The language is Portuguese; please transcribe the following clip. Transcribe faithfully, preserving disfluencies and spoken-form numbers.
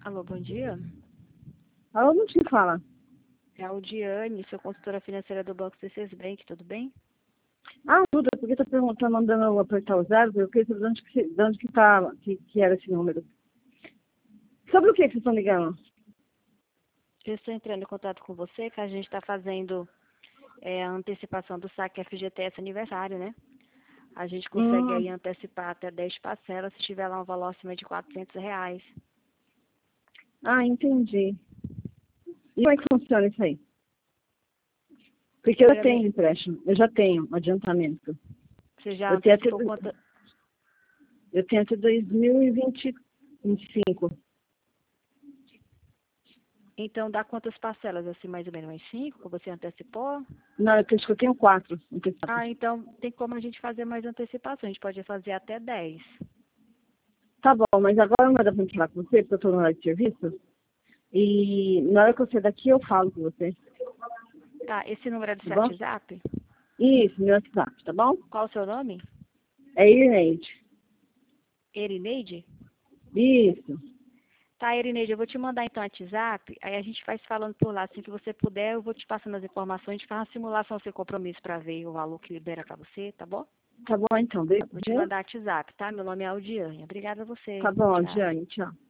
Alô, bom dia. Alô, não te fala. É a Aldiane, sou consultora financeira do Banco C C S Bank, tudo bem? Ah, tudo, porque tá perguntando, mandando eu apertar o zero, eu queria saber de onde que, de onde que, tá, que, que era esse número. Sobre o que que vocês estão ligando? Eu estou entrando em contato com você, que a gente está fazendo é, a antecipação do saque F G T S aniversário, né? A gente consegue Hum, aí antecipar até dez parcelas se tiver lá um valor acima de quatrocentos reais. ah, entendi. E como é que funciona isso aí? Porque eu já tenho Primeiramente, empréstimo, eu já tenho um adiantamento. você já Eu tenho até, antecipou do- quanto... eu tenho até dois mil e vinte e cinco. Então, dá quantas parcelas, assim, mais ou menos, umas cinco, que você antecipou? Não, eu acho que eu tenho quatro antecipados. Ah, então, tem como a gente fazer mais antecipação, a gente pode fazer até dez. Tá bom, mas agora não vai dar pra eu falar com você, porque eu tô no hora de serviço. E na hora que eu sair daqui, eu falo com você. Tá, esse número é do Tá seu bom? WhatsApp? Isso, meu WhatsApp, tá bom? Qual o seu nome? É Irineide. Erineide? Isso. Tá, Erineide, eu vou te mandar então o WhatsApp, aí a gente vai se falando por lá, assim que você puder, eu vou te passando as informações, a gente faz uma simulação sem compromisso para ver o valor que libera para você, tá bom? Tá bom, então. Beijo. Vou te mandar o WhatsApp, tá? Meu nome é Aldiane. Obrigada a você. Tá bom, Tchau. Diane. Tchau.